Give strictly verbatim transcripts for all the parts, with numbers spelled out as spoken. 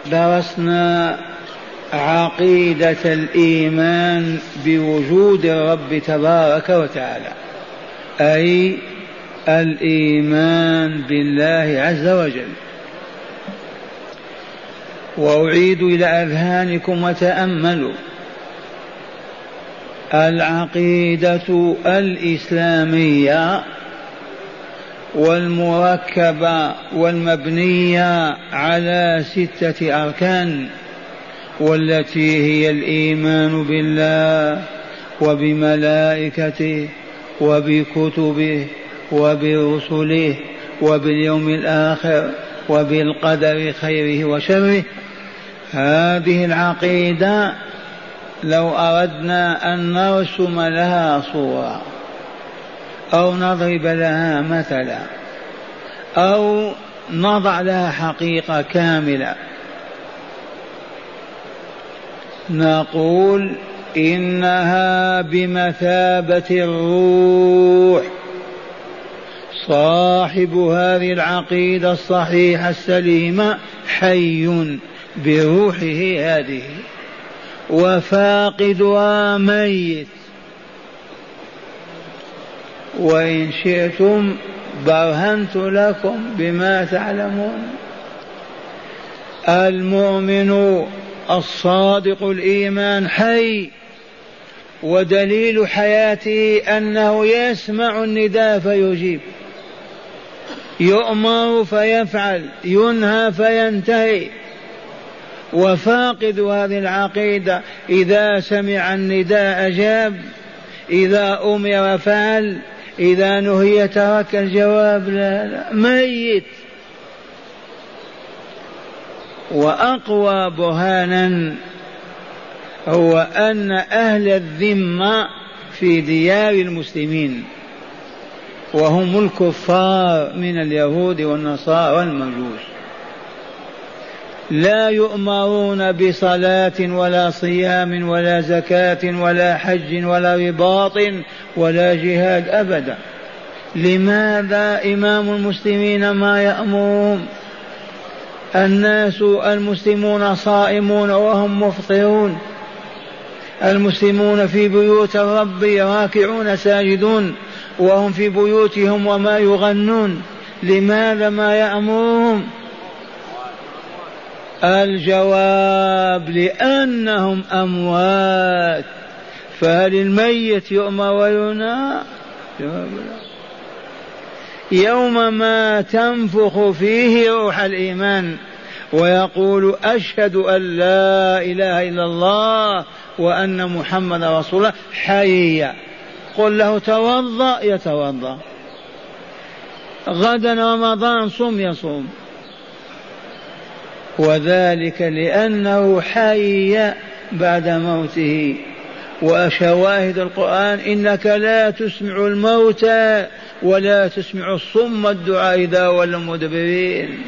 درسنا عقيدة الإيمان بوجود الرب تبارك وتعالى، أي الإيمان بالله عز وجل. وأعيد إلى أذهانكم وتأملوا، العقيدة الإسلامية والمركبة والمبنية على ستة أركان، والتي هي الإيمان بالله وبملائكته وبكتبه وبرسله وباليوم الآخر وبالقدر خيره وشره. هذه العقيدة لو أردنا أن نرسم لها صورة أو نضرب لها مثلا أو نضع لها حقيقة كاملة، نقول إنها بمثابة الروح. صاحب هذه العقيدة الصحيحة السليمة حي بروحه هذه، وفاقدها ميت. وإن شئتم برهنت لكم بما تعلمون. المؤمن الصادق الإيمان حي، ودليل حياته أنه يسمع النداء فيجيب، يؤمر فيفعل، ينهى فينتهي. وفاقد هذه العقيدة إذا سمع النداء أجاب، إذا أمر فعل، إذا نهي ترك الجواب، لا لا، ميت. وأقوى برهانا هو أن أهل الذمة في ديار المسلمين وهم الكفار من اليهود والنصارى والمجوس لا يؤمرون بصلاة ولا صيام ولا زكاة ولا حج ولا رباط ولا جهاد أبدا. لماذا إمام المسلمين ما يأمرهم؟ الناس المسلمون صائمون وهم مفطرون، المسلمون في بيوت الرب راكعون ساجدون وهم في بيوتهم وما يغنون. لماذا ما يأمرهم؟ الجواب لأنهم أموات. فهل الميت يؤمر وينهى؟ يوم ما تنفخ فيه روح الإيمان ويقول أشهد أن لا إله إلا الله وأن محمد رسول الله، حي. قل له توضأ يتوضأ، غدا رمضان صم يصوم. وذلك لأنه حي بعد موته. وشواهد القرآن إنك لا تسمع الموتى ولا تسمع الصم الدعاء إذا ولوا مدبرين.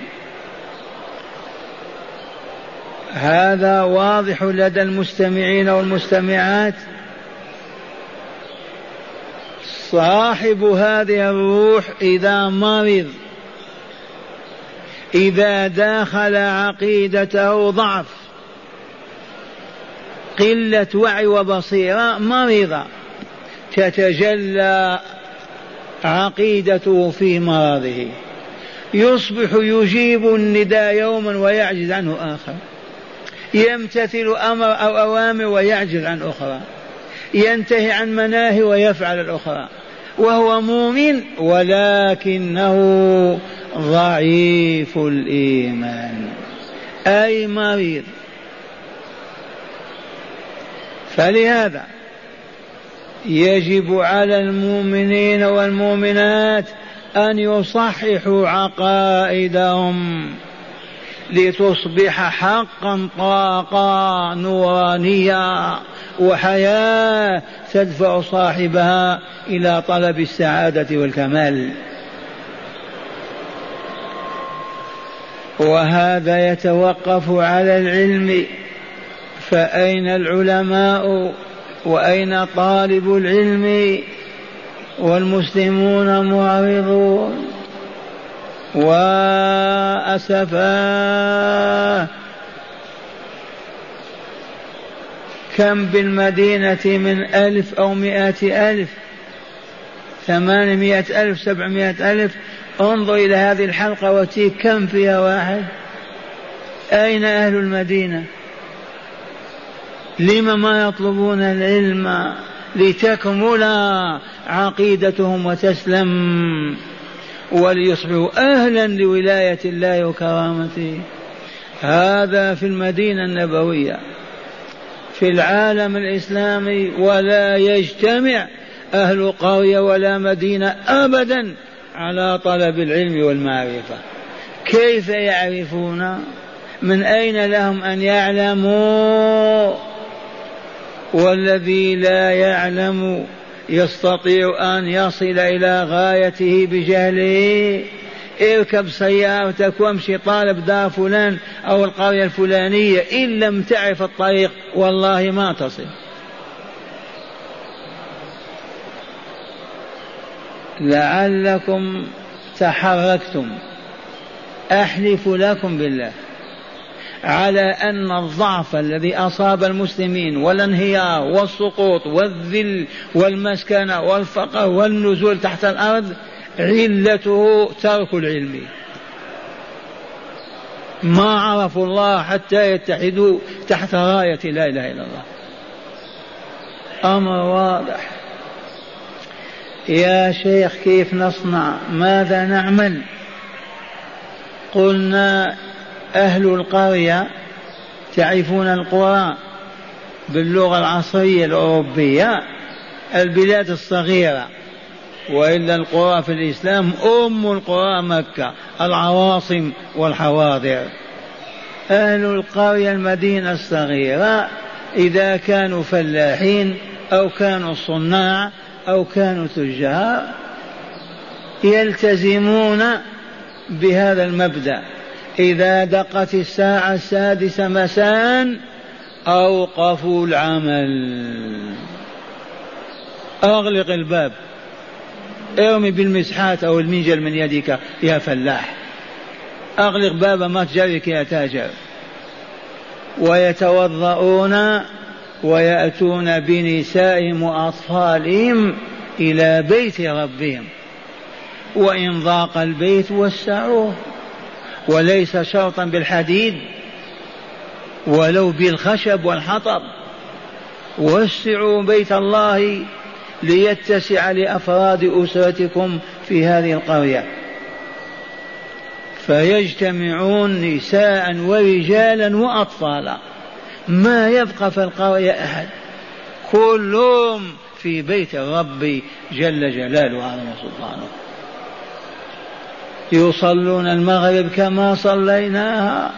هذا واضح لدى المستمعين والمستمعات. صاحب هذه الروح إذا مرض، إذا داخل عقيدته ضعف، قلة وعي وبصيرة، مريضة، تتجلى عقيدته في مرضه. يصبح يجيب النداء يوما ويعجز عنه آخر، يمتثل أمر أو أوامر ويعجز عن أخرى، ينتهي عن مناهي ويفعل الأخرى، وهو مؤمن ولكنه ضعيف الإيمان أي مريض. فلهذا يجب على المؤمنين والمؤمنات أن يصححوا عقائدهم لتصبح حقا طاقة نورانية وحياة تدفع صاحبها إلى طلب السعادة والكمال. وهذا يتوقف على العلم. فأين العلماء وأين طالب العلم؟ والمسلمون معرضون وأسفا كم بالمدينة من ألف أو مئة ألف؟ ثمانمائة ألف، سبعمائة ألف. انظر إلى هذه الحلقة وتيك كم فيها واحد. أين أهل المدينة؟ لم ما يطلبون العلم لتكمل عقيدتهم وتسلم وليصبحوا أهلا لولاية الله وكرامته. هذا في المدينة النبوية. في العالم الإسلامي ولا يجتمع أهل قرية ولا مدينة أبدا على طلب العلم والمعرفة. كيف يعرفون؟ من أين لهم أن يعلموا؟ والذي لا يعلم يستطيع أن يصل إلى غايته بجهله. اركب سيارتك وامشي طالب دار فلان أو القرية الفلانية، إن لم تعرف الطريق والله ما تصل. لعلكم تحركتم. أحلف لكم بالله على أن الضعف الذي أصاب المسلمين والانهيار والسقوط والذل والمسكنة والفقر والنزول تحت الأرض علته ترك العلم. ما عرفوا الله حتى يتحدوا تحت راية لا إله إلا الله. أمر واضح. يا شيخ كيف نصنع؟ ماذا نعمل؟ قلنا أهل القرية تعرفون القرى باللغة العصرية الأوروبية البلاد الصغيرة، وإلا القرى في الإسلام أم القرى مكة، العواصم والحواضر. أهل القرية المدينة الصغيرة إذا كانوا فلاحين أو كانوا صناع أو كانوا تجار يلتزمون بهذا المبدأ. إذا دقت الساعة السادسة مساء أوقفوا العمل. أغلق الباب، ارمي بالمسحات أو المنجل من يدك يا فلاح، أغلق باب متجرك يا تاجر. ويتوضؤون ويأتون بنسائهم وأطفالهم إلى بيت ربهم، وإن ضاق البيت وسعوه، وليس شرطا بالحديد ولو بالخشب والحطب. وسعوا بيت الله ليتسع لأفراد أسرتكم في هذه القرية. فيجتمعون نساء ورجالا وأطفالا، ما يبقى في القرية أحد، كلهم في بيت الرب جل جلاله وعظم سلطانه. يصلون المغرب كما صليناها،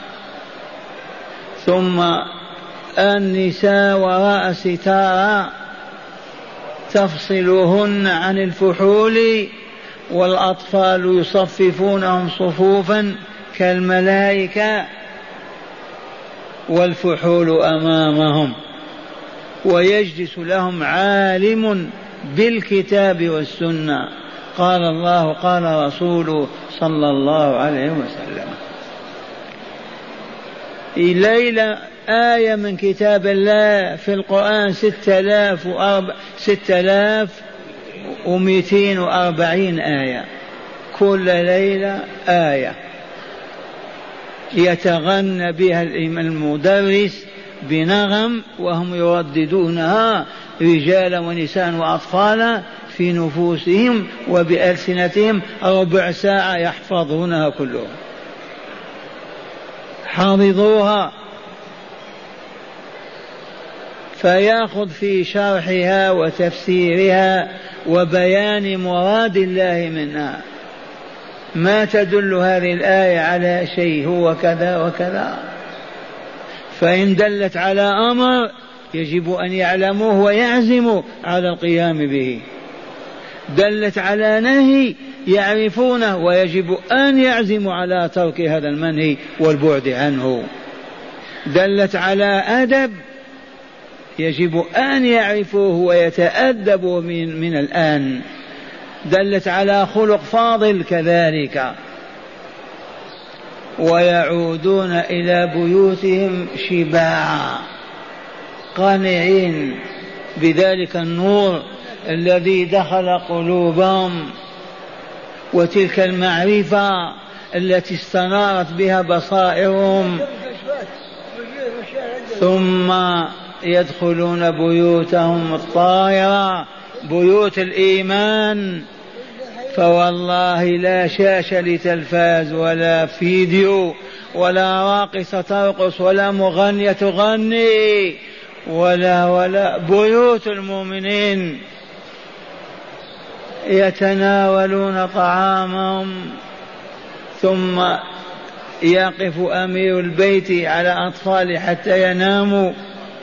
ثم النساء وراء ستارة تفصلهن عن الفحول، والأطفال يصففونهم صفوفا كالملائكة والفحول أمامهم، ويجلس لهم عالم بالكتاب والسنة، قال الله قال رسوله صلى الله عليه وسلم. الليلة آية من كتاب الله في القرآن ستة آلاف وأربع ستة آلاف ومئتين وأربعين آية، كل ليلة آية يتغنى بها المدرس بنغم وهم يرددونها رجالا ونساء وأطفالا في نفوسهم وبألسنتهم، ربع ساعة يحفظونها كلهم. حافظوها. فيأخذ في شرحها وتفسيرها وبيان مراد الله منها. ما تدل هذه الآية على شيء هو كذا وكذا، فإن دلت على أمر يجب أن يعلموه ويعزموا على القيام به. دلت على نهي يعرفونه ويجب أن يعزموا على ترك هذا المنهي والبعد عنه. دلت على أدب يجب أن يعرفوه ويتأدبوا من, من الآن. دلت على خلق فاضل كذلك. ويعودون إلى بيوتهم شباعا قانعين بذلك النور الذي دخل قلوبهم وتلك المعرفة التي استنارت بها بصائرهم، ثم يدخلون بيوتهم الطاهرة بيوت الإيمان. فوالله لا شاشة لتلفاز ولا فيديو ولا راقصة ترقص ولا مغنية تغني ولا ولا بيوت المؤمنين يتناولون طعامهم، ثم يقف أمير البيت على أطفال حتى يناموا،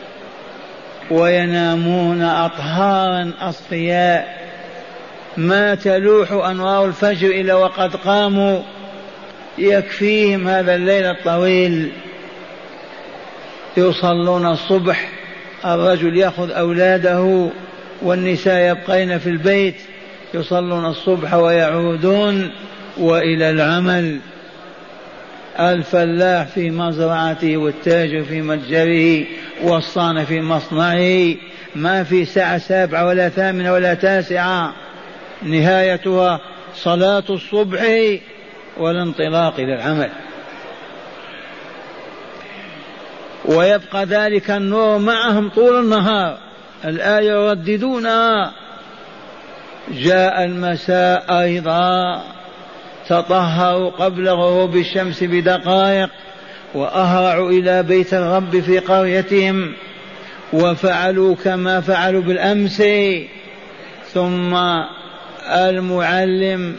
وينامون أطهارا أصفياء ما تلوح أنوار الفجر إلا وقد قاموا، يكفيهم هذا الليل الطويل. يصلون الصبح، الرجل يأخذ أولاده والنساء يبقين في البيت، يصلون الصبح ويعودون وإلى العمل. الفلاح في مزرعته والتاجر في متجره والصانع في مصنعه، ما في ساعة سابعة ولا ثامنة ولا تاسعة، نهايتها صلاة الصبح والانطلاق إلى العمل. ويبقى ذلك النور معهم طول النهار. الآية يرددونها. جاء المساء أيضا، تطهروا قبل غروب الشمس بدقائق وأهرعوا إلى بيت الرب في قريتهم وفعلوا كما فعلوا بالأمس. ثم المعلم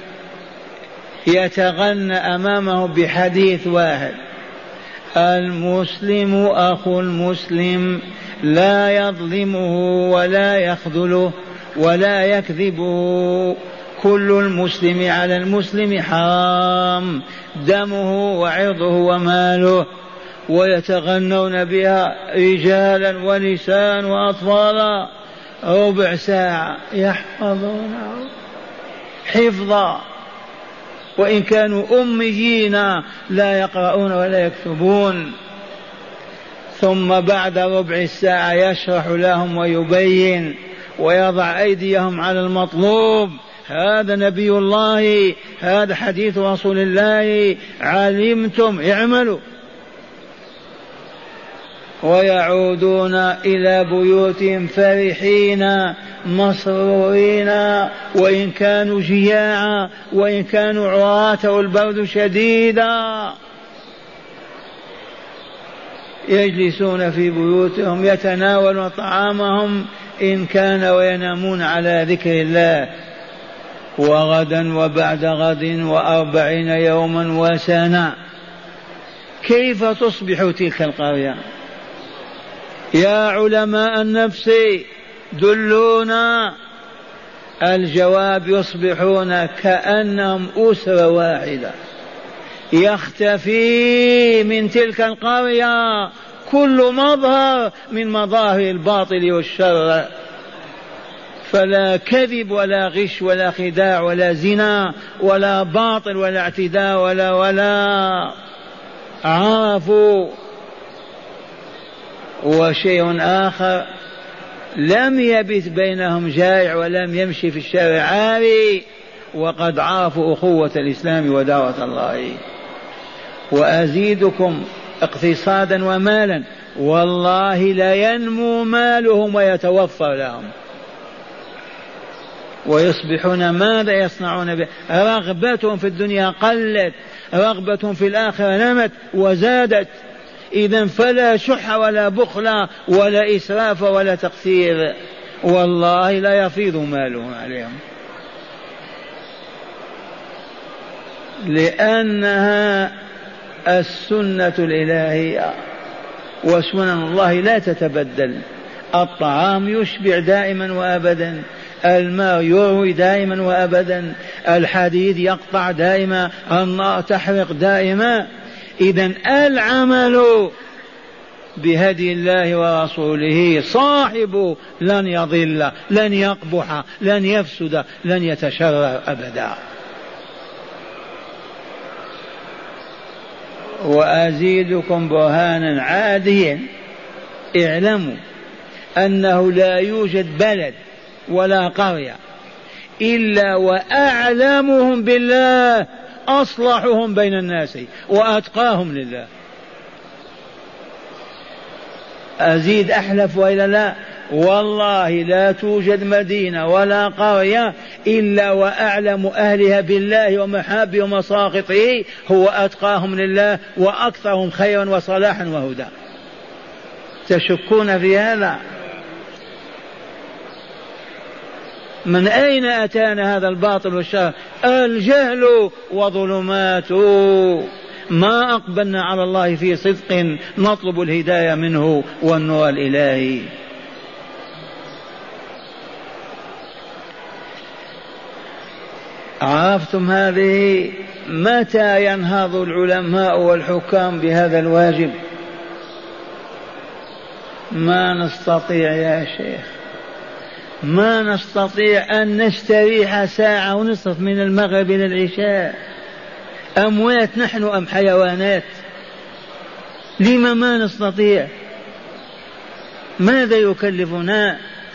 يتغنى أمامه بحديث واحد: المسلم أخو المسلم لا يظلمه ولا يخذله ولا يكذبه، كل المسلم على المسلم حرام دمه وعرضه وماله. ويتغنون بها رجالا ونساء وأطفالا، ربع ساعة يحفظونها حفظا، وإن كانوا أميين لا يقرؤون ولا يكتبون. ثم بعد ربع الساعة يشرح لهم ويبين ويضع أيديهم على المطلوب: هذا نبي الله، هذا حديث رسول الله، علمتم اعملوا. ويعودون إلى بيوتهم فرحين مسرورين، وإن كانوا جياعا وإن كانوا عراة والبرد شديدا. يجلسون في بيوتهم يتناولون طعامهم إن كان وينامون على ذكر الله. وغدا وبعد غد وأربعين يوما وسنة. كيف تصبح تلك القرية؟ يا علماء النفس دلونا. الجواب: يصبحون كأنهم أسرة واحدة، يختفي من تلك القرية كل مظهر من مظاهر الباطل والشر، فلا كذب ولا غش ولا خداع ولا زنا ولا باطل ولا اعتداء ولا ولا عرفوا. وشيء آخر: لم يبت بينهم جائع ولم يمشي في الشارع عاري، وقد عرفوا أخوة الإسلام ودعوة الله. وأزيدكم اقتصادا ومالا، والله لا ينمو مالهم ويتوفر لهم، ويصبحون ماذا يصنعون به؟ رغبتهم في الدنيا قلت، رغبتهم في الآخرة نمت وزادت. إذن فلا شح ولا بخل ولا إسراف ولا تقصير، والله لا يفيض مالهم عليهم، لأنها السنة الإلهية وسنن الله لا تتبدل. الطعام يشبع دائما وأبدا، الماء يروي دائما وأبدا، الحديد يقطع دائما، النار تحرق دائما. إذن العمل بهدي الله ورسوله صاحب لن يضل، لن يقبح، لن يفسد، لن يتشرر أبدا. وأزيدكم برهانا عاديا: اعلموا أنه لا يوجد بلد ولا قرية إلا وأعلمهم بالله أصلحهم بين الناس وأتقاهم لله. أزيد أحلف وإلا لا؟ والله لا توجد مدينة ولا قرية إلا وأعلم أهلها بالله ومحابه ومساقطه هو أتقاهم لله وأكثرهم خيرا وصلاحا وهدى. تشكون في هذا؟ من أين أتانا هذا الباطل والشر؟ الجهل وظلماته. ما أقبلنا على الله في صدق نطلب الهداية منه والنور الإلهي. عرفتم هذه؟ متى ينهض العلماء والحكام بهذا الواجب؟ ما نستطيع يا شيخ، ما نستطيع أن نستريح ساعة ونصف من المغرب إلى العشاء. أموات نحن أم حيوانات؟ لما ما نستطيع؟ ماذا يكلفنا؟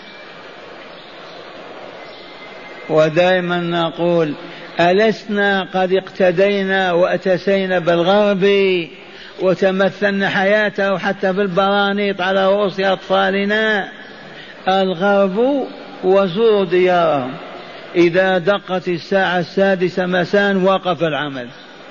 ودائما نقول ألسنا قد اقتدينا وأتسينا بالغرب وتمثلنا حياته حتى بالبرانيط على رؤوس أطفالنا؟ الغرب وزوروا ديارهم، إذا دقت الساعة السادسة مساء وقف العمل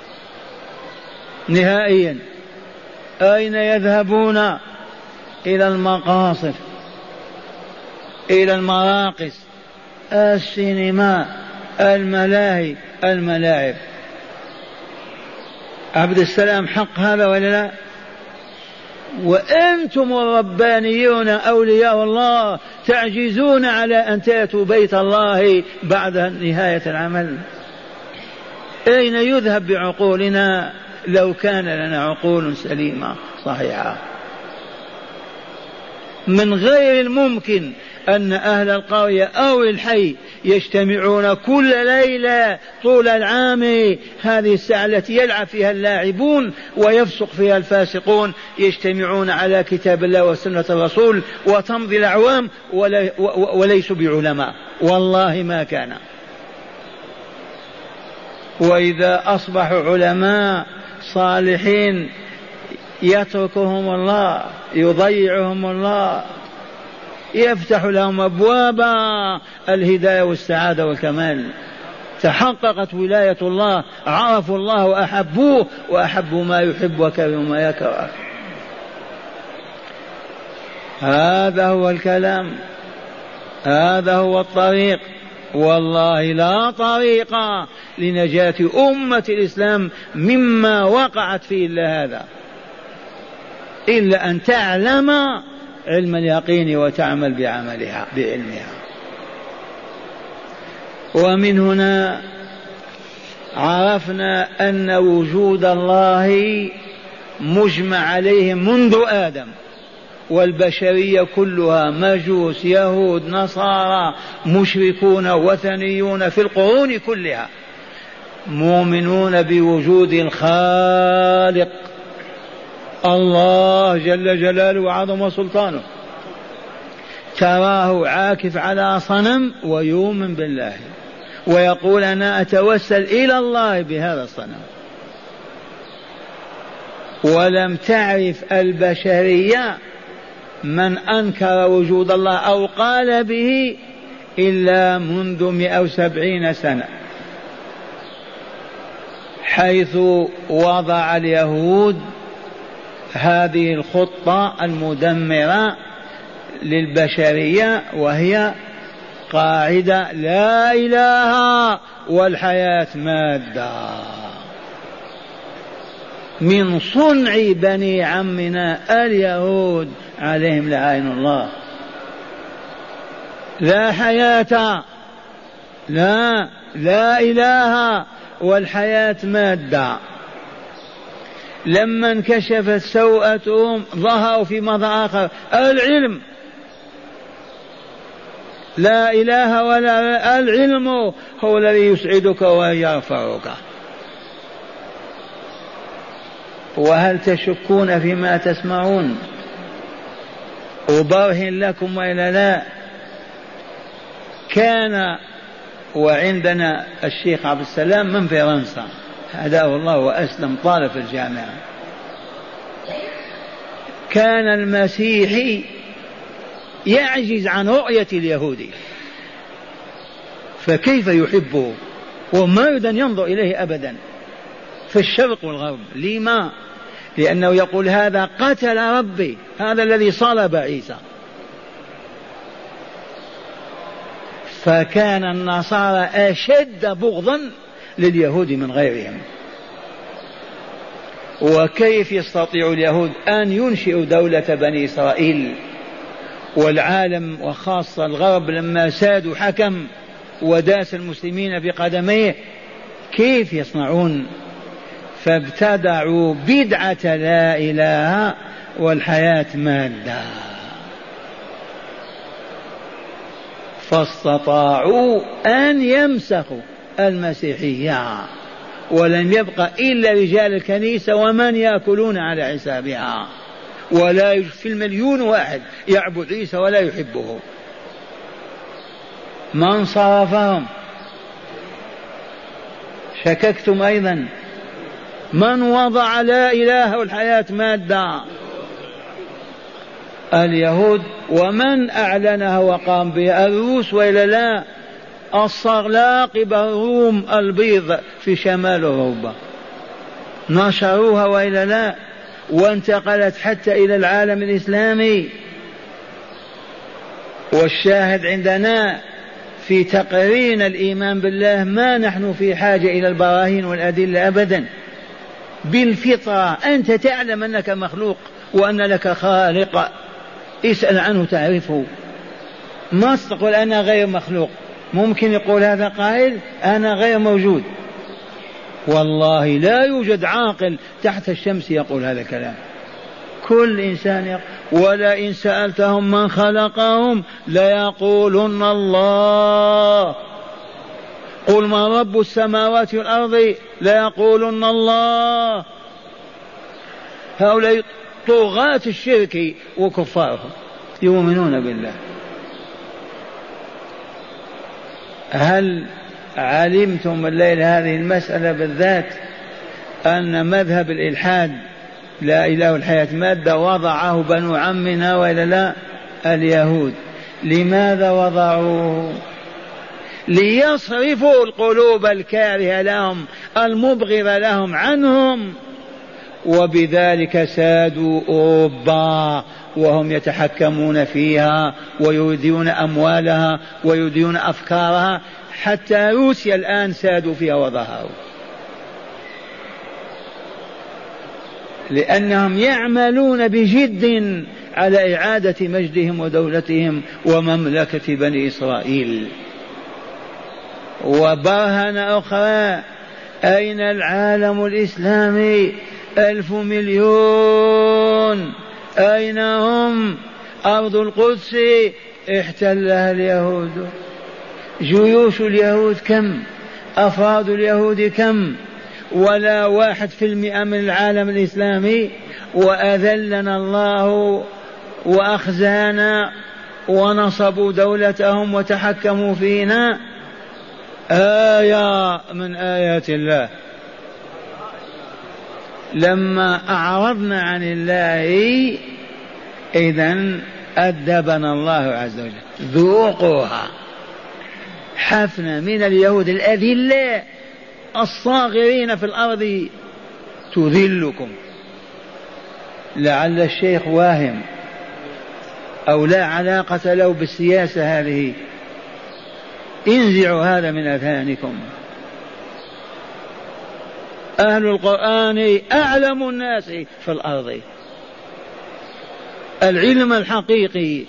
نهائيا. أين يذهبون؟ إلى المقاصف، إلى المراقص، السينما، الملاهي، الملاعب. عبد السلام حق هذا ولا لا؟ وأنتم الربانيون أولياء الله تعجزون على أن تأتوا بيت الله بعد نهاية العمل. أين يذهب بعقولنا لو كان لنا عقول سليمة صحيحة؟ من غير الممكن أن أهل القرية أو الحي يجتمعون كل ليلة طول العام، هذه الساعة التي يلعب فيها اللاعبون ويفسق فيها الفاسقون، يجتمعون على كتاب الله وسنة الرسول وتمضي الأعوام وليسوا بعلماء. والله ما كان. وإذا أصبحوا علماء صالحين يتركهم الله، يضيعهم الله، يفتح لهم أبواب الهداية والسعادة والكمال. تحققت ولاية الله، عرفوا الله وأحبوه وأحبوا ما يحب وكرهوا ما يكره. هذا هو الكلام، هذا هو الطريق. والله لا طريق لنجاة أمة الإسلام مما وقعت فيه إلا هذا، إلا أن تعلم علم اليقين وتعمل بعملها بعلمها. ومن هنا عرفنا أن وجود الله مجمع عليه منذ آدم، والبشرية كلها مجوس يهود نصارى مشركون وثنيون في القرون كلها مؤمنون بوجود الخالق الله جل جلاله وعظم سلطانه. تراه عاكف على صنم ويؤمن بالله ويقول أنا أتوسل إلى الله بهذا الصنم. ولم تعرف البشرية من أنكر وجود الله أو قال به إلا منذ مئة وسبعين سنة، حيث وضع اليهود هذه الخطة المدمرة للبشرية، وهي قاعدة لا إله والحياة مادة، من صنع بني عمنا اليهود عليهم لعين الله. لا حياة، لا لا إله والحياة مادة. لما انكشفت سوءتهم ظهروا في موضع آخر، العلم. لا إله ولا العلم هو الذي يسعدك ويرفعك. وهل تشكون فيما تسمعون؟ أبرهن لكم وإلا لا. كان وعندنا الشيخ عبد السلام من فرنسا هداه الله وأسلم، طالب في الجامعة، كان المسيحي يعجز عن رؤية اليهودي، فكيف يحبه وما يريد أن ينظر إليه أبدا في الشرق والغرب؟ لما؟ لأنه يقول هذا قتل ربي، هذا الذي صلب عيسى. فكان النصارى أشد بغضا لليهود من غيرهم. وكيف يستطيع اليهود أن ينشئوا دولة بني إسرائيل والعالم وخاصة الغرب لما سادوا حكم وداس المسلمين بقدميه؟ كيف يصنعون؟ فابتدعوا بدعة لا إله والحياة مادة، فاستطاعوا أن يمسخوا المسيحية، ولم يبق إلا رجال الكنيسة ومن يأكلون على حسابها، ولا في المليون واحد يعبد عيسى ولا يحبه. من صرفهم؟ شككتم أيضا؟ من وضع لا إله والحياة مادة؟ اليهود. ومن أعلنها وقام بها؟ الروس وإلا لا؟ الصغلاق بالروم البيض في شمال أوروبا نشروها وإلا لا؟ وانتقلت حتى إلى العالم الإسلامي. والشاهد عندنا في تقرير الإيمان بالله ما نحن في حاجة إلى البراهين والأدلة أبدا. بالفطرة أنت تعلم أنك مخلوق وأن لك خالق، اسأل عنه تعرفه. ما تقول أنا غير مخلوق. ممكن يقول هذا قائل أنا غير موجود؟ والله لا يوجد عاقل تحت الشمس يقول هذا الكلام. كل إنسان يقول. ولئن سألتهم من خلقهم ليقولن الله. قل من رب السماوات والأرض ليقولن الله. هؤلاء طغاة الشرك وكفارهم يؤمنون بالله. هل علمتم الليل هذه المسألة بالذات أن مذهب الإلحاد لا إله الحياة مادة وضعه بنو عمنا وإلا لا؟ اليهود. لماذا وضعوه؟ ليصرفوا القلوب الكارهة لهم المبغضة لهم عنهم، وبذلك سادوا أوروبا وهم يتحكمون فيها ويريدون أموالها ويريدون أفكارها، حتى روسيا الآن سادوا فيها وظهروا، لأنهم يعملون بجد على إعادة مجدهم ودولتهم ومملكة بني إسرائيل. وبرهنة أخرى، أين العالم الإسلامي؟ ألف مليون، أين هم؟ أرض القدس احتلها اليهود. جيوش اليهود كم؟ أفراد اليهود كم؟ ولا واحد في المئة من العالم الإسلامي. وأذلنا الله وأخزانا ونصبوا دولتهم وتحكموا فينا. آية من آيات الله. لما أعرضنا عن الله إذن أدبنا الله عز وجل. ذوقوها. حفنا من اليهود الأذلاء الصاغرين في الأرض تذلكم. لعل الشيخ واهم أو لا علاقة له بالسياسة هذه. انزعوا هذا من أذهانكم. أهل القرآن أعلم الناس في الأرض، العلم الحقيقي.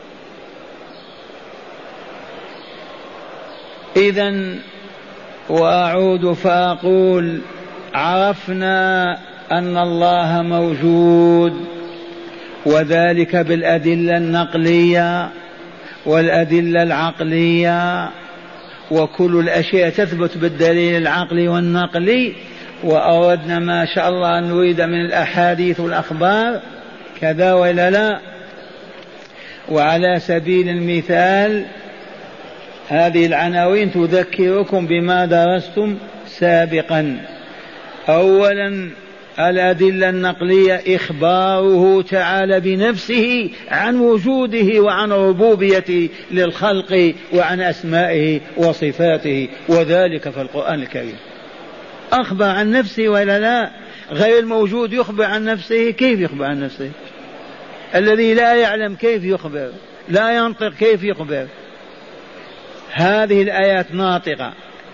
إذن وأعود فأقول عرفنا أن الله موجود، وذلك بالأدلة النقلية والأدلة العقلية، وكل الأشياء تثبت بالدليل العقلي والنقلي. وأردنا ما شاء الله أن نريد من الأحاديث والأخبار كذا ولا لا. وعلى سبيل المثال هذه العناوين تذكركم بما درستم سابقا. أولا الأدلة النقلية إخباره تعالى بنفسه عن وجوده وعن ربوبيته للخلق وعن أسمائه وصفاته، وذلك في القرآن الكريم. أخبر عن نفسه ولا لا؟ غير الموجود يخبر عن نفسه، كيف يخبر عن نفسه؟ الذي لا يعلم كيف يخبر؟ لا ينطق كيف يخبر؟ هذه الآيات ناطقة.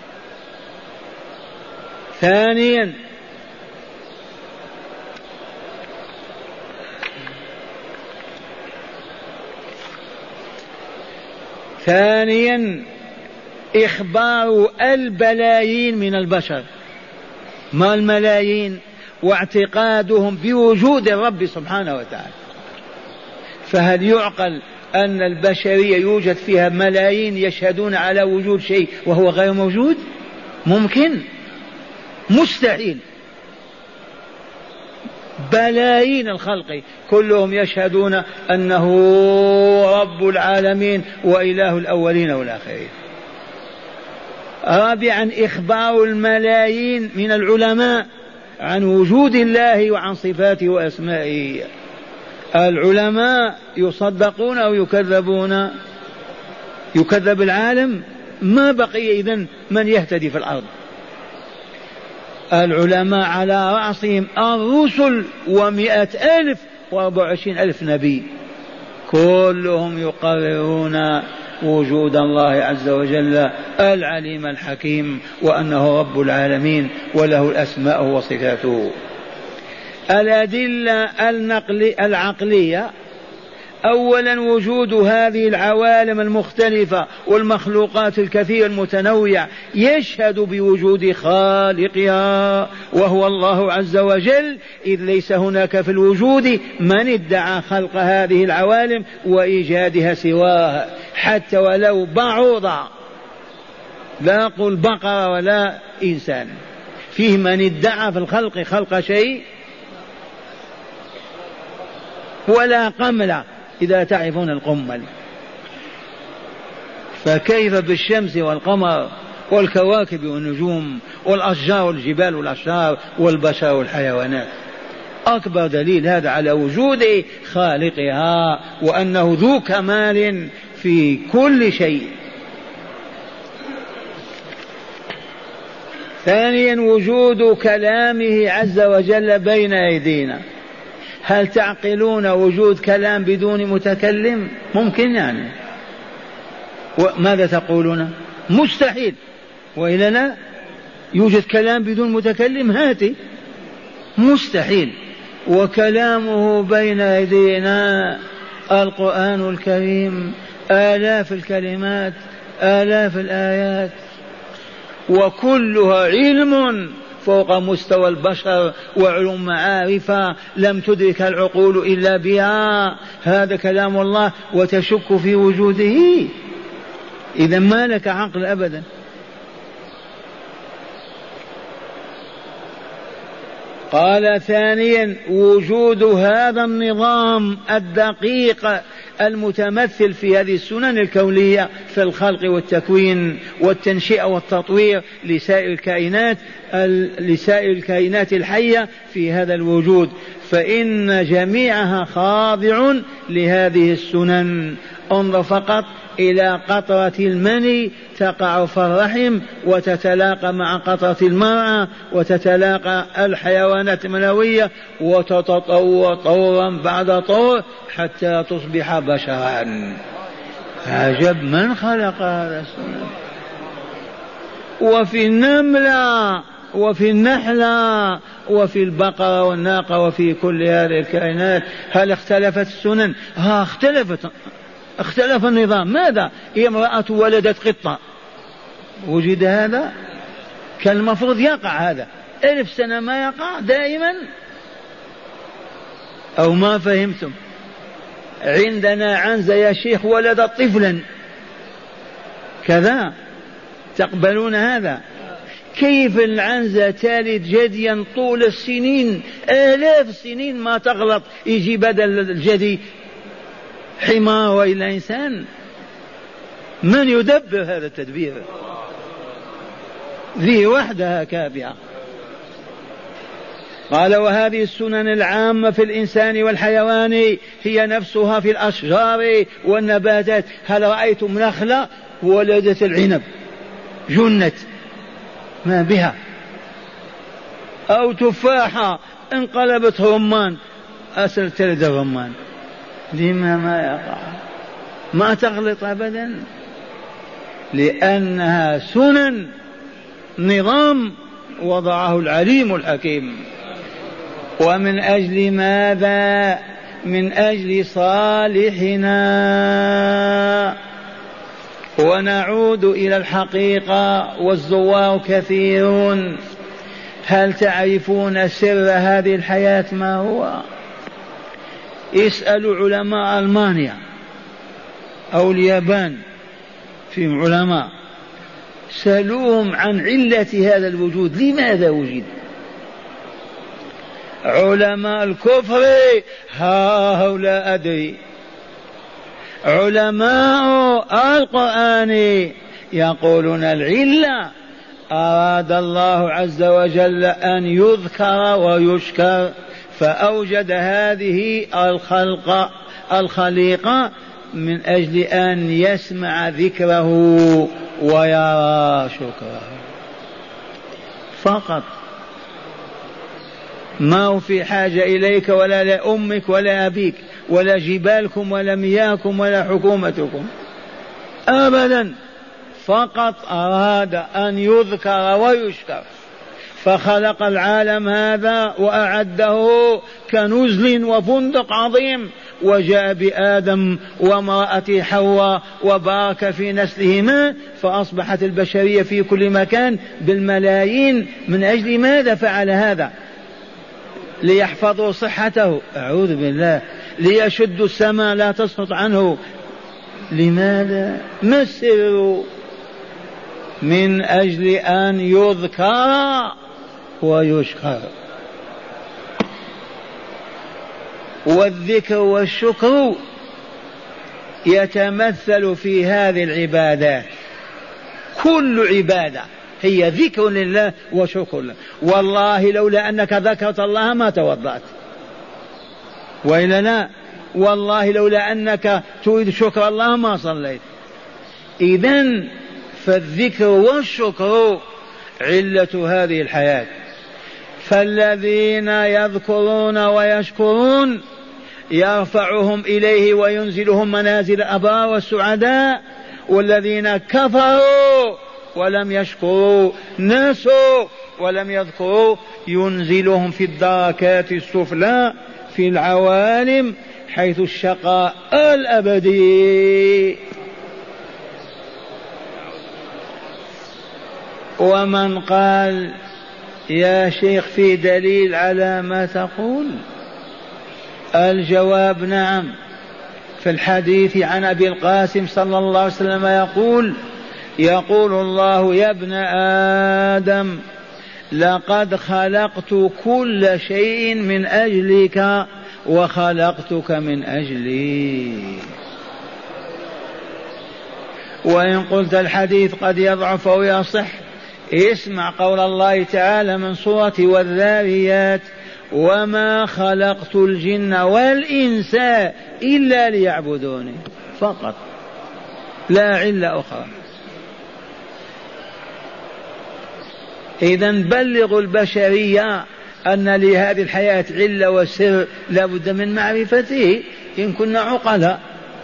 ثانيا ثانيا إخبار البلايين من البشر، ما الملايين، واعتقادهم بوجود الرب سبحانه وتعالى. فهل يعقل أن البشرية يوجد فيها ملايين يشهدون على وجود شيء وهو غير موجود؟ ممكن؟ مستحيل. بلايين الخلق كلهم يشهدون أنه رب العالمين وإله الأولين والآخرين. رابعا إخبار الملايين من العلماء عن وجود الله وعن صفاته وأسمائه. العلماء يصدقون أو يكذبون؟ يكذب العالم، ما بقي إذن من يهتدي في الأرض. العلماء على رأسهم الرسل ومئة ألف وأربع وعشرين ألف نبي، كلهم يقررون وجود الله عز وجل العليم الحكيم، وأنه رب العالمين وله الأسماء وصفاته. الأدلة النقل العقلية: أولا وجود هذه العوالم المختلفة والمخلوقات الكثيرة المتنوعة يشهد بوجود خالقها وهو الله عز وجل، إذ ليس هناك في الوجود من ادعى خلق هذه العوالم وإيجادها سواها، حتى ولو بعوض، لا أقول بقرة ولا إنسان، فيه من ادعى في الخلق خلق شيء، ولا قملة إذا تعرفون القمل. فكيف بالشمس والقمر والكواكب والنجوم والأشجار والجبال والأشجار والبشر والحيوانات؟ أكبر دليل هذا على وجود خالقها وأنه ذو كمال في كل شيء. ثانيا وجود كلامه عز وجل بين أيدينا. هل تعقلون وجود كلام بدون متكلم؟ ممكن يعني؟ وماذا تقولون؟ مستحيل. وإلا لا يوجد كلام بدون متكلم؟ هاتي. مستحيل. وكلامه بين أيدينا القرآن الكريم، آلاف الكلمات، آلاف الآيات، وكلها علم فوق مستوى البشر وعلوم معارفة لم تدرك العقول إلا بها. هذا كلام الله وتشك في وجوده؟ إذا ما لك عقل أبدا. قال ثانيا وجود هذا النظام الدقيق المتمثل في هذه السنن الكونية في الخلق والتكوين والتنشئة والتطوير لسائر الكائنات لسائر الكائنات الحية في هذا الوجود، فإن جميعها خاضع لهذه السنن. انظر فقط إلى قطرة المني تقع في الرحم وتتلاقى مع قطرة المرأة وتتلاقى الحيوانات المنوية وتتطور طورا بعد طور حتى تصبح بشرا. عجب من خلق هذا السنن. وفي النملة وفي النحلة وفي البقرة والناقة وفي كل هذه الكائنات هل اختلفت السنن؟ ها اختلفت، اختلف النظام. ماذا؟ امرأة ولدت قطة، وجد هذا؟ كان المفروض يقع هذا ألف سنة، ما يقع دائما. أو ما فهمتم؟ عندنا عنزة يا شيخ ولدت طفلا كذا، تقبلون هذا؟ كيف العنزة تالد جديا طول السنين، آلاف السنين ما تغلط، يجي بدل الجدي. حمار وإلا إنسان؟ من يدبر هذا التدبير؟ ذي وحدها كافية. قال وهذه السنن العامة في الإنسان والحيوان هي نفسها في الأشجار والنباتات. هل رأيتم نخلة ولدت العنب جنت ما بها، أو تفاحة انقلبت رمان أسل تلد الرمان؟ لما ما يقع؟ ما تغلط أبدا، لأنها سنن نظام وضعه العليم الحكيم. ومن أجل ماذا؟ من أجل صالحنا. ونعود إلى الحقيقة والزوار كثيرون. هل تعرفون سر هذه الحياة ما هو؟ اسألوا علماء ألمانيا أو اليابان، في علماء سألوهم عن علة هذا الوجود، لماذا وجد؟ علماء الكفر هؤلاء أدري، علماء القرآن يقولون العلة أراد الله عز وجل أن يذكر ويشكر، فأوجد هذه الخلق الخليقة من أجل أن يسمع ذكره ويرى شكره فقط. ما هو في حاجة إليك ولا لأمك ولا أبيك ولا جبالكم ولا مياهكم ولا حكومتكم أبدا، فقط أراد أن يذكر ويشكر، فخلق العالم هذا وأعده كنزل وفندق عظيم، وجاء بآدم وامرأته حواء وبارك في نسلهما، فأصبحت البشرية في كل مكان بالملايين. من أجل ماذا فعل هذا؟ ليحفظوا صحته؟ أعوذ بالله. ليشدوا السماء لا تسقط عنه؟ لماذا؟ ما السر؟ من أجل أن يذكر ويشكر. والذكر والشكر يتمثل في هذه العبادات. كل عبادة هي ذكر لله وشكر له. والله لولا أنك ذكرت الله ما توضأت، وإلا لا؟ والله لولا أنك تريد شكر الله ما صليت. إذن فالذكر والشكر علة هذه الحياة. فالذين يذكرون ويشكرون يرفعهم إليه وينزلهم منازل الأبرار والسعداء، والذين كفروا ولم يشكروا نسوا ولم يذكروا ينزلهم في الدركات السفلى في العوالم حيث الشقاء الأبدي. ومن قال يا شيخ في دليل على ما تقول؟ الجواب نعم. في الحديث عن أبي القاسم صلى الله عليه وسلم يقول يقول الله يا ابن آدم لقد خلقت كل شيء من أجلك وخلقتك من أجلي. وإن قلت الحديث قد يضعف أو يصح، اسمع قول الله تعالى من سورة والذاريات وما خلقت الجن والإنس إلا ليعبدوني فقط، لا علة أخرى. إذن بلغوا البشرية أن لهذه الحياة علة وسر لا بد من معرفته إن كنا عقلاء.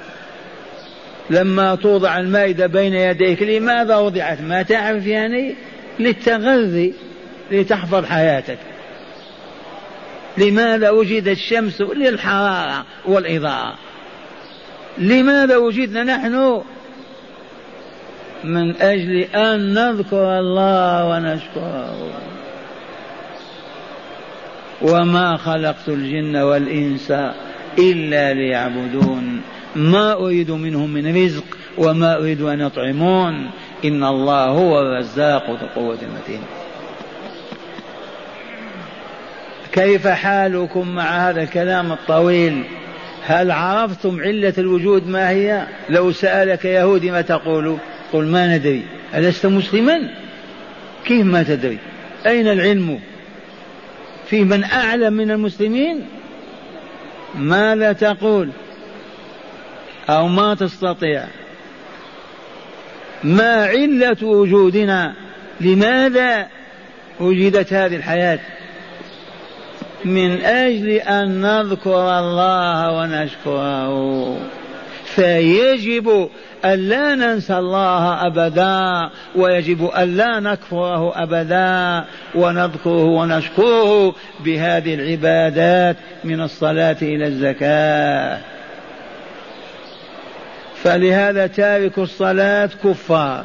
لما توضع المائدة بين يديك لماذا وضعت؟ ما تعرف يعني؟ للتغذي، لتحفظ حياتك. لماذا وجدت الشمس؟ للحرارة والإضاءة. لماذا وجدنا نحن؟ من أجل أن نذكر الله ونشكره. وما خلقت الجن والإنس إلا ليعبدون ما أريد منهم من رزق وما أريد أن يطعمون إن الله هو الرزاق ذو القوة المتين. كيف حالكم مع هذا الكلام الطويل؟ هل عرفتم علة الوجود ما هي؟ لو سألك يهودي ما تقول؟ قل ما ندري. ألست مسلما؟ كيف ما تدري؟ أين العلم؟ في من أعلم من المسلمين؟ ماذا تقول؟ أو ما تستطيع؟ ما علة وجودنا؟ لماذا وجدت هذه الحياة؟ من أجل أن نذكر الله ونشكره، فيجب أن لا ننسى الله أبدا، ويجب أن لا نكفره أبدا، ونذكره ونشكره بهذه العبادات من الصلاة إلى الزكاة. فلهذا تارك الصلاة كفار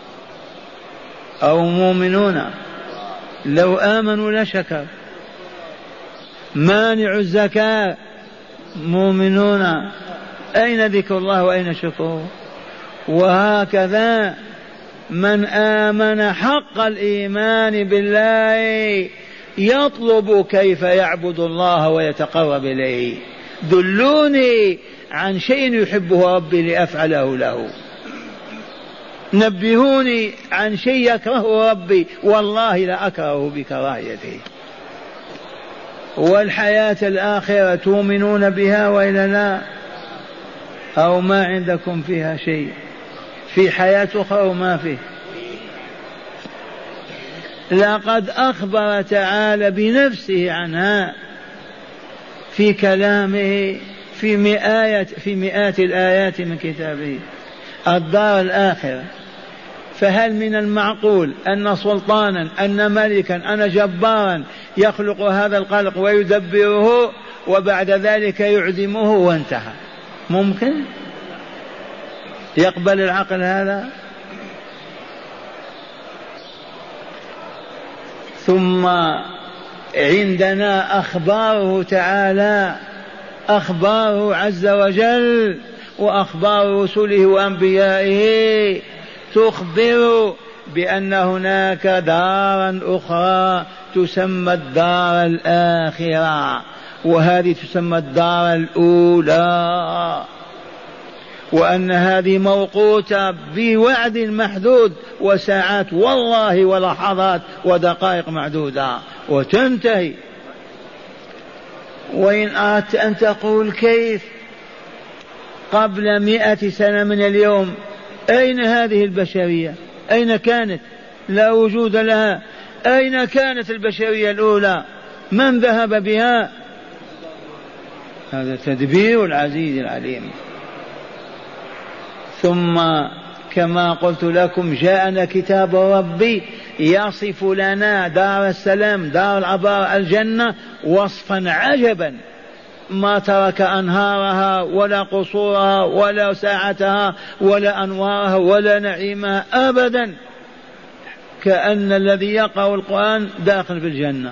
أو مؤمنون، لو آمنوا لشكر. مانع الزكاة مؤمنون، أين ذكر الله وأين شكره؟ وهكذا من آمن حق الإيمان بالله يطلب كيف يعبد الله ويتقرب إليه. دلوني عن شيء يحبه ربي لأفعله له، نبهوني عن شيء يكرهه ربي والله لا أكرهه بكراهيته. والحياة الآخرة تؤمنون بها وإلا لا؟ أو ما عندكم فيها شيء؟ في حياة أخرى وما فيه؟ لقد أخبر تعالى بنفسه عنها في كلامه في مئات في مئات الآيات من كتابه. الدار الآخرة، فهل من المعقول أن سلطانا أن ملكا أن جبارا يخلق هذا الخلق ويدبره وبعد ذلك يعدمه وانتهى؟ ممكن؟ يقبل العقل هذا؟ ثم عندنا أخباره تعالى، أخباره عز وجل وأخبار رسله وأنبيائه تخبر بأن هناك دارا أخرى تسمى الدار الآخرة، وهذه تسمى الدار الأولى، وأن هذه موقوتة بوعد محدود وساعات والله ولحظات ودقائق معدودة وتنتهي. وإن أردت أن تقول كيف قبل مئة سنة من اليوم أين هذه البشرية؟ أين كانت؟ لا وجود لها. أين كانت البشرية الأولى؟ من ذهب بها؟ هذا تدبير العزيز العليم. ثم كما قلت لكم جاءنا كتاب ربي يصف لنا دار السلام دار العبار الجنة وصفا عجبا، ما ترك أنهارها ولا قصورها ولا ساعتها ولا أنوارها ولا نعيمها أبدا، كأن الذي يقرأ القرآن داخل في الجنة.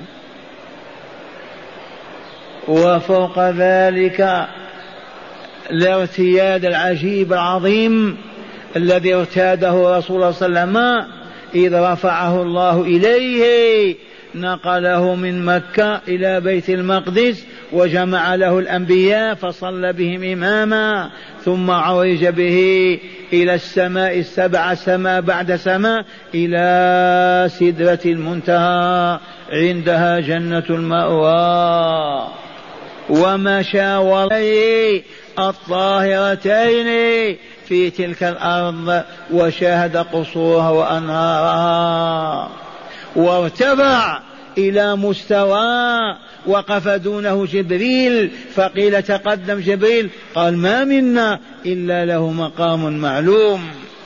وفوق ذلك الارتياد العجيب العظيم الذي ارتاده رسول الله صلى الله عليه وسلم إذ رفعه الله إليه، نقله من مكة إلى بيت المقدس وجمع له الأنبياء فصلى بهم إماما، ثم عرج به إلى السماء السبع سماء بعد سماء إلى سدرة المنتهى عندها جنة المأوى، ومشى واليه الطاهرتين في تلك الأرض وشاهد قصورها وأنهارها، وارتفع إلى مستوى وقف دونه جبريل فقيل تقدم جبريل، قال ما منا إلا له مقام معلوم،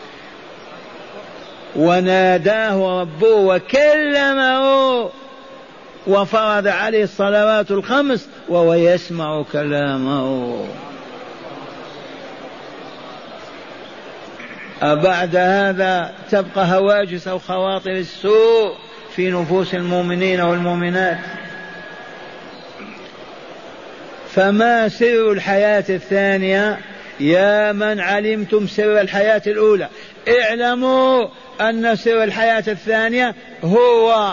وناداه ربه وكلمه وفرض عليه الصلوات الخمس وهو يسمع كلامه. أبعد هذا تبقى هواجس أو خواطر السوء في نفوس المؤمنين والمؤمنات. فما سر الحياة الثانية؟ يا من علمتم سر الحياة الأولى اعلموا أن سر الحياة الثانية هو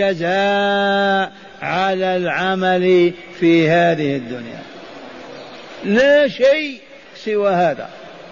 الجزاء على العمل في هذه الدنيا. لا شيء سوى هذا.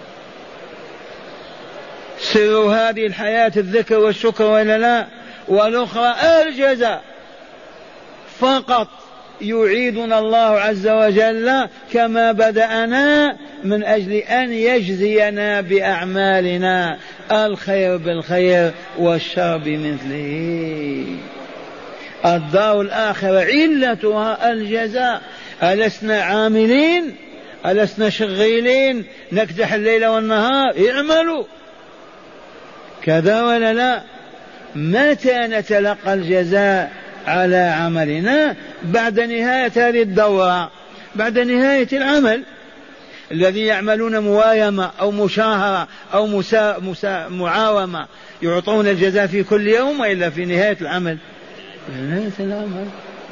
سر هذه الحياة الذكر والشكر ولا لا؟ والأخرى الجزاء فقط. يعيدنا الله عز وجل كما بدأنا من أجل أن يجزينا بأعمالنا الخير بالخير والشر بمثله. الدار الآخرة علتها الجزاء. ألسنا عاملين؟ ألسنا شغيلين نكدح الليل والنهار؟ اعملوا كذا ولا لا؟ متى نتلقى الجزاء على عملنا؟ بعد نهاية هذه الدورة، بعد نهاية العمل. الذي يعملون موايمة أو مشاهرة أو مسا مسا معاومة يعطون الجزاء في كل يوم وإلا في نهاية العمل؟ نهاية العمل.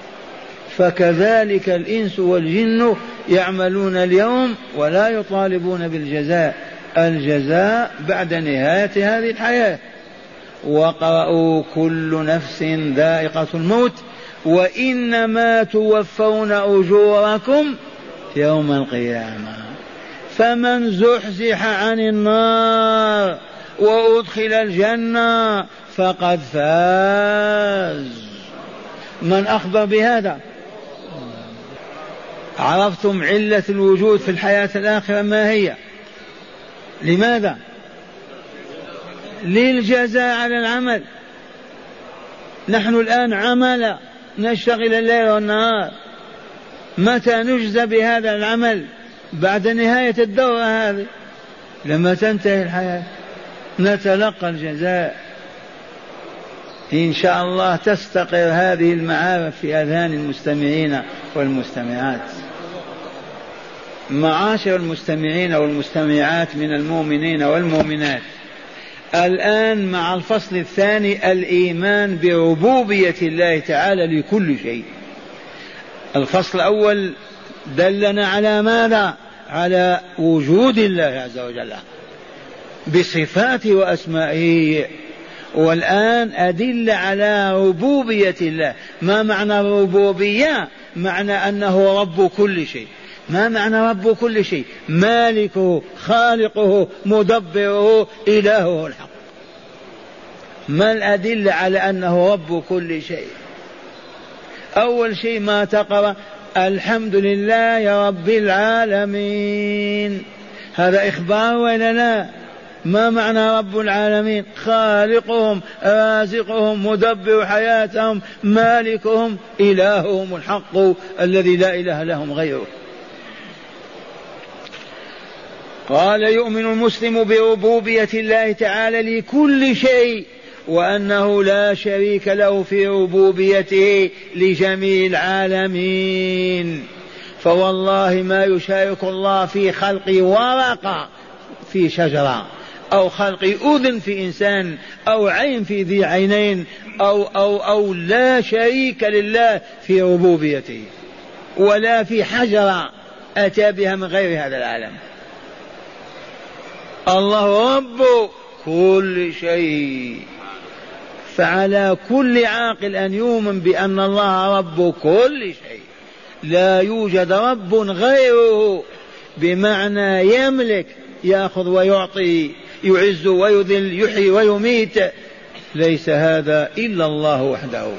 فكذلك الإنس والجن يعملون اليوم ولا يطالبون بالجزاء، الجزاء بعد نهاية هذه الحياة. وقرأوا كل نفس ذائقة الموت وإنما توفون أجوركم يوم القيامة. فمن زحزح عن النار وأدخل الجنة فقد فاز. من أخبر بهذا؟ عرفتم علة الوجود في الحياة الآخرة ما هي؟ لماذا؟ للجزاء على العمل. نحن الآن عمل نشتغل الليل والنهار، متى نجزى بهذا العمل؟ بعد نهاية الدورة هذه لما تنتهي الحياة نتلقى الجزاء. إن شاء الله تستقر هذه المعارف في أذهان المستمعين والمستمعات. معاشر المستمعين والمستمعات من المؤمنين والمؤمنات، الآن مع الفصل الثاني الإيمان بربوبية الله تعالى لكل شيء. الفصل الأول دلنا على ماذا؟ على وجود الله عز وجل بصفاته وأسمائه، والآن أدل على ربوبية الله. ما معنى الربوبية؟ معنى أنه رب كل شيء. ما معنى رب كل شيء؟ مالكه، خالقه، مدبره، إلهه الحق. ما الأدلة على أنه رب كل شيء؟ أول شيء ما تقرأ الحمد لله رب العالمين، هذا إخبار ولا لا؟ ما معنى رب العالمين؟ خالقهم، رازقهم، مدبر حياتهم، مالكهم، إلههم الحق الذي لا إله لهم غيره. قال يؤمن المسلم بربوبية الله تعالى لكل شيء وأنه لا شريك له في ربوبيته لجميع العالمين. فوالله ما يشارك الله في خلق ورقة في شجرة، أو خلق أذن في إنسان، أو عين في ذي عينين، أو, أو, أو لا شريك لله في ربوبيته، ولا في حجرة أتى بها من غير هذا العالم. الله رب كل شيء. فعلى كل عاقل أن يؤمن بأن الله رب كل شيء، لا يوجد رب غيره، بمعنى يملك، يأخذ ويعطي، يعز ويذل، يحيي ويميت، ليس هذا إلا الله وحده.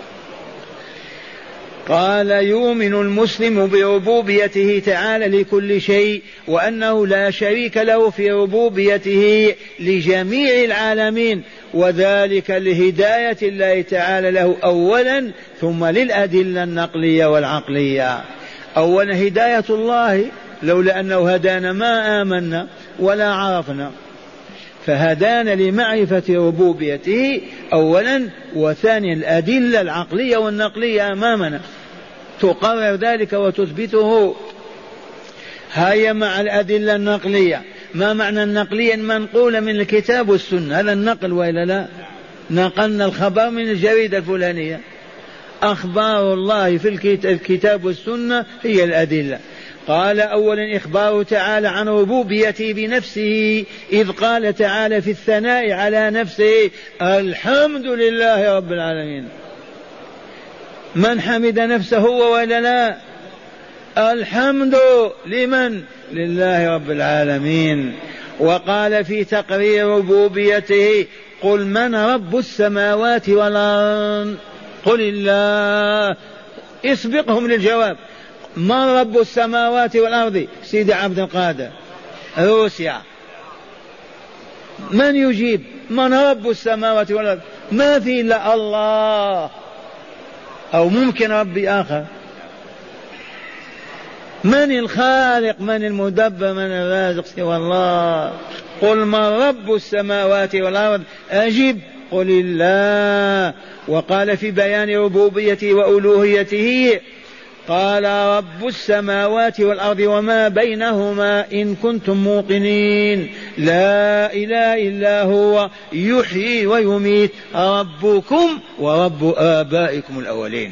قال يؤمن المسلم بربوبيته تعالى لكل شيء وأنه لا شريك له في ربوبيته لجميع العالمين، وذلك لهداية الله تعالى له أولا، ثم للأدلة النقلية والعقلية. أولا هداية الله، لولا أنه هدانا ما آمنا ولا عرفنا، فهدانا لمعرفة ربوبيته أولا، وثانيا الأدلة العقلية والنقلية أمامنا تقرر ذلك وتثبته. هيا مع الأدلة النقلية. ما معنى النقلية؟ منقولة من الكتاب والسنة، هذا النقل وإلا لا؟ نقلنا الخبر من الجريدة الفلانية. أخبار الله في الكتاب والسنة هي الأدلة. قال أولا إخباره تعالى عن ربوبيته بنفسه، إذ قال تعالى في الثناء على نفسه الحمد لله رب العالمين. من حمد نفسه هو ولا لا؟ الحمد لمن؟ لله رب العالمين. وقال في تقرير ربوبيته قل من رب السماوات والأرض؟ قل الله. اسبقهم للجواب. من رب السماوات والأرض؟ سيدي عبد القادر روسيا. من يجيب؟ من رب السماوات والأرض؟ ما في إلا الله، أو ممكن ربي آخر. من الخالق؟ من المدبر؟ من الرازق سوى الله؟ قل من رب السماوات والأرض؟ أجب قل الله. وقال في بيان ربوبيته وألوهيته قال رب السماوات والأرض وما بينهما إن كنتم موقنين لا إله إلا هو يحيي ويميت ربكم ورب آبائكم الأولين.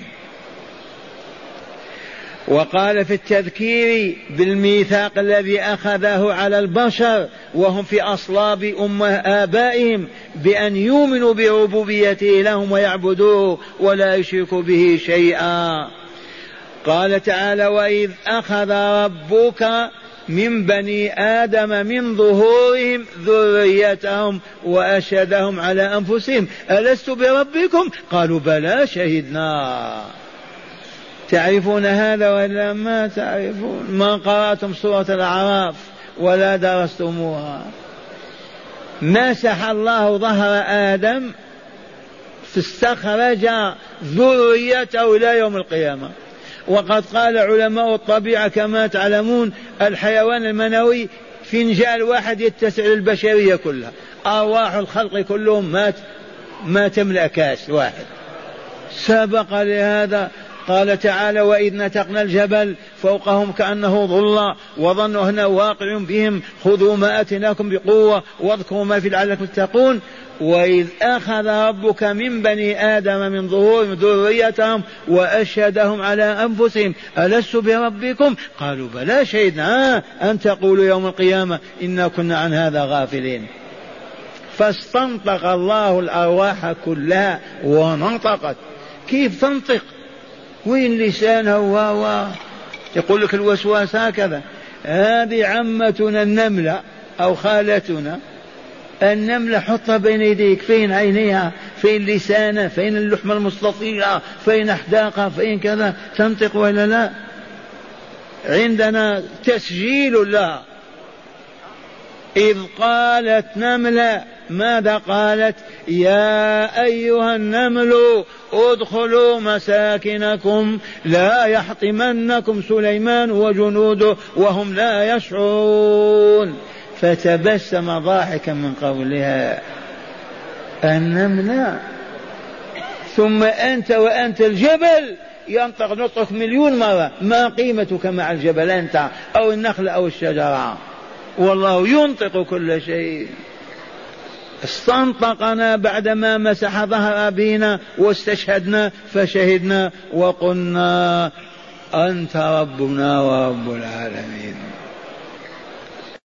وقال في التذكير بالميثاق الذي أخذه على البشر وهم في أصلاب أمه آبائهم بأن يؤمنوا بربوبيته لهم ويعبدوه ولا يشركوا به شيئا. قال تعالى وإذ أخذ ربك من بني آدم من ظهورهم ذريتهم وأشهدهم على أنفسهم ألست بربكم قالوا بلى شهدنا. تعرفون هذا ولا ما تعرفون؟ ما قرأتم سورة الأعراف ولا درستموها. مسح الله ظهر آدم فاستخرج ذريته إلى يوم القيامة. وقد قال علماء الطبيعة كما تعلمون الحيوان المنوي فنجان واحد يتسع للبشرية كلها، أرواح الخلق كلهم مات ما تملأ كاس واحد. سبق لهذا قال تعالى وإذ نتقنا الجبل فوقهم كأنه ظل وظنوا أنه واقع بهم خذوا ما آتيناكم بقوة واذكروا ما في لعلكم تتقون. وإذ أخذ ربك من بني آدم من ظهورهم ذريتهم وأشهدهم على أنفسهم ألست بربكم قالوا بلى شهدنا أن تقولوا يوم القيامة إنا كنا عن هذا غافلين. فاستنطق الله الأرواح كلها ونطقت. كيف تنطق؟ وين لسانها؟ و يقول لك الوسواس هكذا. هذه عمتنا النملة أو خالتنا النملة حطها بين يديك، فين عينيها؟ فين لسانها؟ فين اللحمة المستطيلة؟ فين أحداقها؟ فين كذا؟ تنطق ولا لا؟ عندنا تسجيل لها. إذ قالت نملة ماذا قالت؟ يا أيها النمل ادخلوا مساكنكم لا يحطمنكم سليمان وجنوده وهم لا يشعرون. فتبسم ضاحكا من قولها النملة. ثم أنت وأنت الجبل ينطق نطقك مليون مرة، ما قيمتك مع الجبل أنت أو النخل أو الشجرة؟ والله ينطق كل شيء. استنطقنا بعدما مسح ظهر أبينا واستشهدنا فشهدنا وقلنا أنت ربنا ورب العالمين.